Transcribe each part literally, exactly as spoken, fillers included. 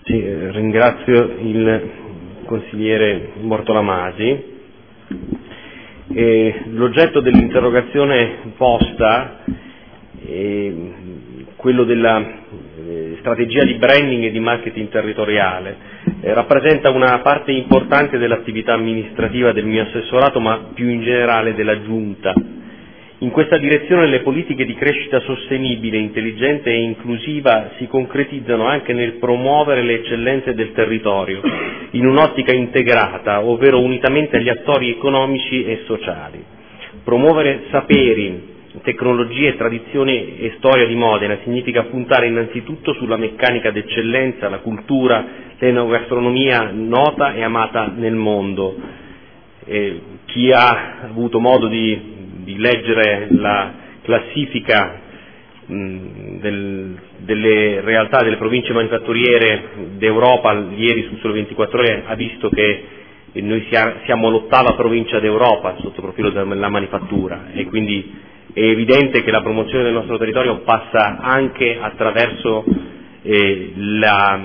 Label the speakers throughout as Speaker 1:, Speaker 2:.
Speaker 1: Sì, ringrazio il consigliere Bortolamasi. E l'oggetto dell'interrogazione posta è quello della eh, strategia di branding e di marketing territoriale. Eh, rappresenta una parte importante dell'attività amministrativa del mio assessorato, ma più in generale della Giunta. In questa direzione le politiche di crescita sostenibile, intelligente e inclusiva si concretizzano anche nel promuovere le eccellenze del territorio in un'ottica integrata, ovvero unitamente agli attori economici e sociali. Promuovere saperi, tecnologie, tradizioni e storia di Modena significa puntare innanzitutto sulla meccanica d'eccellenza, la cultura, l'enogastronomia nota e amata nel mondo. Eh, chi ha avuto modo di di leggere la classifica mh, del, delle realtà delle province manifatturiere d'Europa ieri su Sole ventiquattro Ore ha visto che noi siamo l'ottava provincia d'Europa sotto il profilo della manifattura, e quindi è evidente che la promozione del nostro territorio passa anche attraverso eh, la,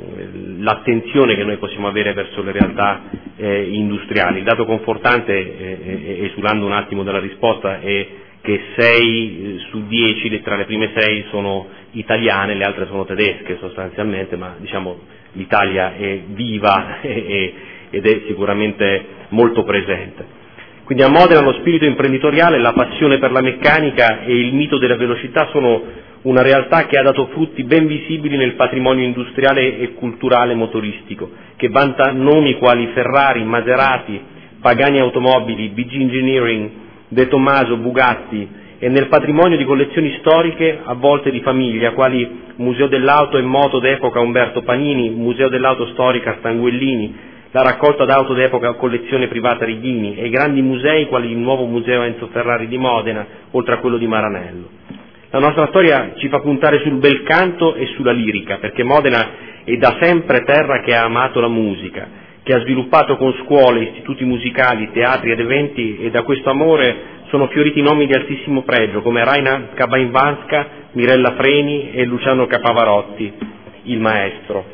Speaker 1: l'attenzione che noi possiamo avere verso le realtà eh, industriali. Il dato confortante, eh, esulando un attimo dalla risposta, è che sei su dieci, tra le prime sei sono italiane, le altre sono tedesche sostanzialmente, ma diciamo l'Italia è viva e, ed è sicuramente molto presente. Quindi a Modena lo spirito imprenditoriale, la passione per la meccanica e il mito della velocità sono una realtà che ha dato frutti ben visibili nel patrimonio industriale e culturale motoristico, che vanta nomi quali Ferrari, Maserati, Pagani Automobili, B G Engineering, De Tomaso, Bugatti, e nel patrimonio di collezioni storiche a volte di famiglia, quali Museo dell'Auto e Moto d'epoca Umberto Panini, Museo dell'Auto Storica Stanguellini, la raccolta d'auto d'epoca collezione privata Righini, e i grandi musei quali il nuovo Museo Enzo Ferrari di Modena, oltre a quello di Maranello. La nostra storia ci fa puntare sul bel canto e sulla lirica, perché Modena è da sempre terra che ha amato la musica, che ha sviluppato con scuole, istituti musicali, teatri ed eventi, e da questo amore sono fioriti nomi di altissimo pregio come Raina Kabainvanska, Mirella Freni e Luciano Capavarotti, il maestro.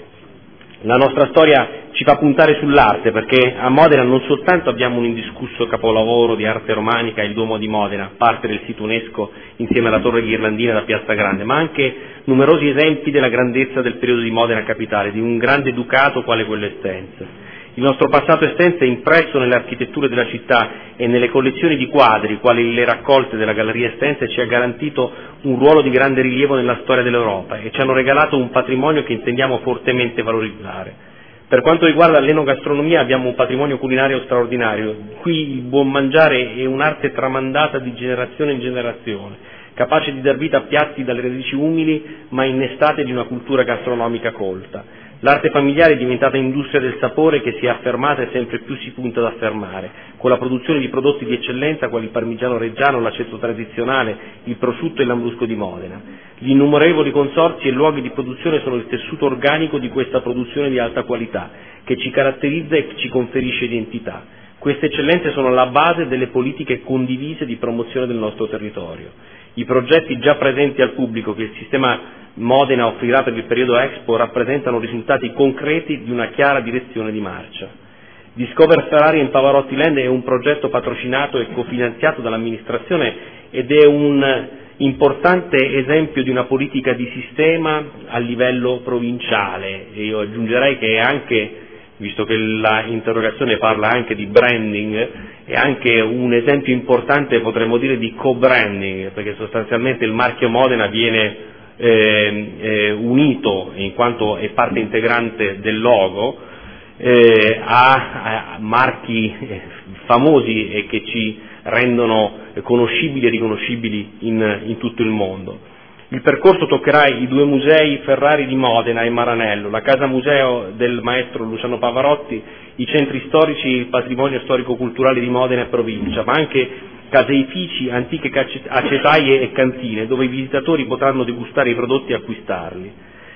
Speaker 1: La nostra storia ci fa puntare sull'arte, perché a Modena non soltanto abbiamo un indiscusso capolavoro di arte romanica, il Duomo di Modena, parte del sito UNESCO insieme alla Torre Ghirlandina da Piazza Grande, ma anche numerosi esempi della grandezza del periodo di Modena capitale, di un grande ducato quale quello Estense. Il nostro passato estense è impresso nelle architetture della città e nelle collezioni di quadri, quali le raccolte della Galleria Estense, ci ha garantito un ruolo di grande rilievo nella storia dell'Europa e ci hanno regalato un patrimonio che intendiamo fortemente valorizzare. Per quanto riguarda l'enogastronomia abbiamo un patrimonio culinario straordinario. Qui il buon mangiare è un'arte tramandata di generazione in generazione, capace di dar vita a piatti dalle radici umili ma innestate di una cultura gastronomica colta. L'arte familiare è diventata industria del sapore che si è affermata e sempre più si punta ad affermare, con la produzione di prodotti di eccellenza quali il parmigiano reggiano, l'aceto tradizionale, il prosciutto e l'ambrusco di Modena. Gli innumerevoli consorzi e luoghi di produzione sono il tessuto organico di questa produzione di alta qualità, che ci caratterizza e ci conferisce identità. Queste eccellenze sono la base delle politiche condivise di promozione del nostro territorio. I progetti già presenti al pubblico che il sistema Modena offrirà per il periodo Expo rappresentano risultati concreti di una chiara direzione di marcia. Discover Ferrari in Pavarotti Land è un progetto patrocinato e cofinanziato dall'amministrazione ed è un importante esempio di una politica di sistema a livello provinciale, e io aggiungerei che è anche, visto che la interrogazione parla anche di branding, è anche un esempio importante, potremmo dire, di co-branding, perché sostanzialmente il marchio Modena viene eh, eh, unito, in quanto è parte integrante del logo, eh, a, a marchi eh, famosi e che ci rendono conoscibili e riconoscibili in, in tutto il mondo. Il percorso toccherà i due musei Ferrari di Modena e Maranello, la casa museo del maestro Luciano Pavarotti, i centri storici e il patrimonio storico-culturale di Modena e provincia, ma anche caseifici, antiche acetaie e cantine, dove i visitatori potranno degustare i prodotti e acquistarli.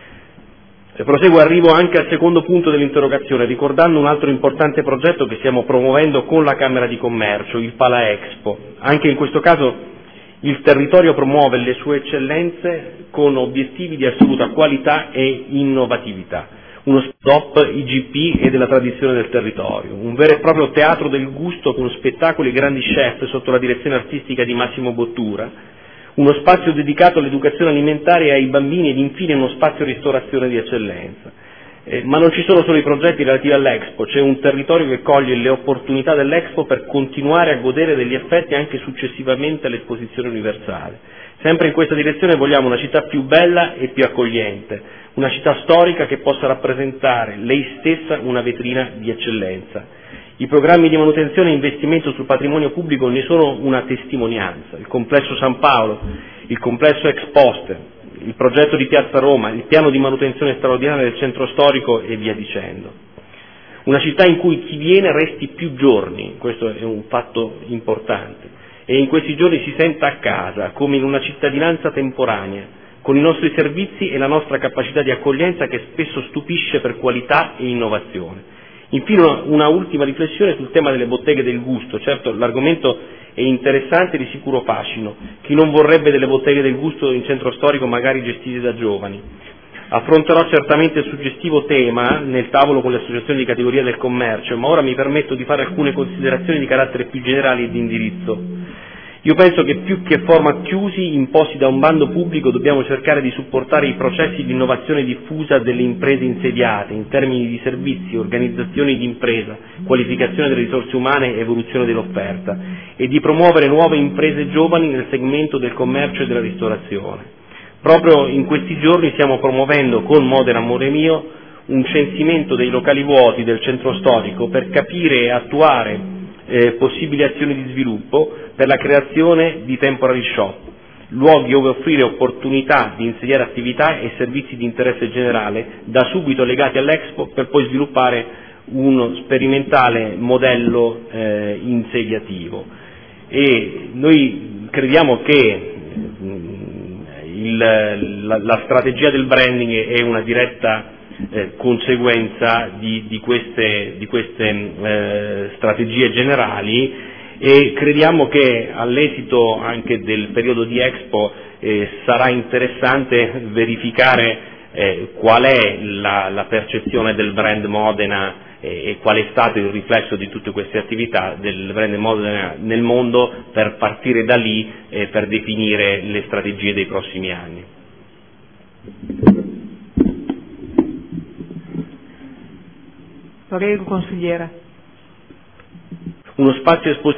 Speaker 1: E proseguo, arrivo anche al secondo punto dell'interrogazione, ricordando un altro importante progetto che stiamo promuovendo con la Camera di Commercio, il Pala Expo. Anche in questo caso il territorio promuove le sue eccellenze con obiettivi di assoluta qualità e innovatività. uno stop I G P e della tradizione del territorio, un vero e proprio teatro del gusto con spettacoli e grandi chef sotto la direzione artistica di Massimo Bottura, uno spazio dedicato all'educazione alimentare e ai bambini ed infine uno spazio ristorazione di eccellenza. Eh, ma non ci sono solo i progetti relativi all'Expo, c'è un territorio che coglie le opportunità dell'Expo per continuare a godere degli effetti anche successivamente all'esposizione universale. Sempre in questa direzione vogliamo una città più bella e più accogliente, una città storica che possa rappresentare lei stessa una vetrina di eccellenza. I programmi di manutenzione e investimento sul patrimonio pubblico ne sono una testimonianza. Il complesso San Paolo, il complesso Ex Poste, il progetto di Piazza Roma, il piano di manutenzione straordinaria del centro storico e via dicendo. Una città in cui chi viene resti più giorni, questo è un fatto importante, e in questi giorni si senta a casa, come in una cittadinanza temporanea, con i nostri servizi e la nostra capacità di accoglienza che spesso stupisce per qualità e innovazione. Infine una, una ultima riflessione sul tema delle botteghe del gusto. Certo, l'argomento è interessante e di sicuro fascino. Chi non vorrebbe delle botteghe del gusto in centro storico magari gestite da giovani? Affronterò certamente il suggestivo tema nel tavolo con le associazioni di categoria del commercio, ma ora mi permetto di fare alcune considerazioni di carattere più generale e di indirizzo. Io penso che più che format chiusi imposti da un bando pubblico dobbiamo cercare di supportare i processi di innovazione diffusa delle imprese insediate in termini di servizi, organizzazioni di impresa, qualificazione delle risorse umane e evoluzione dell'offerta e di promuovere nuove imprese giovani nel segmento del commercio e della ristorazione. Proprio in questi giorni stiamo promuovendo con Modena Amore Mio un censimento dei locali vuoti del centro storico per capire e attuare eh, possibili azioni di sviluppo per la creazione di temporary shop, luoghi dove offrire opportunità di insediare attività e servizi di interesse generale da subito legati all'Expo per poi sviluppare uno sperimentale modello eh, insediativo. E noi crediamo che il, la, la strategia del branding è una diretta Eh, conseguenza di, di queste, di queste eh, strategie generali e crediamo che all'esito anche del periodo di Expo eh, sarà interessante verificare eh, qual è la, la percezione del brand Modena eh, e qual è stato il riflesso di tutte queste attività del brand Modena nel mondo per partire da lì eh, per definire le strategie dei prossimi anni.
Speaker 2: Prego, consigliere.
Speaker 1: Uno spazio espositivo